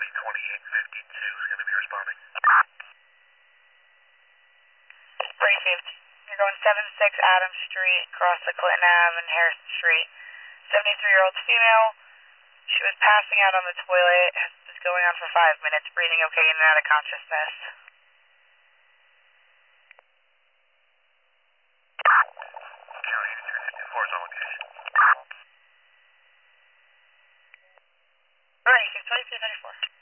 County 2852 is going to be responding. Received. You're going 76 Adams Street, across the Clinton Ave and Harrison Street. 73-year-old female. She was passing out on the toilet. Was going on for 5 minutes, breathing okay, in and out of consciousness. County 8354 is on location. Alright, 2334.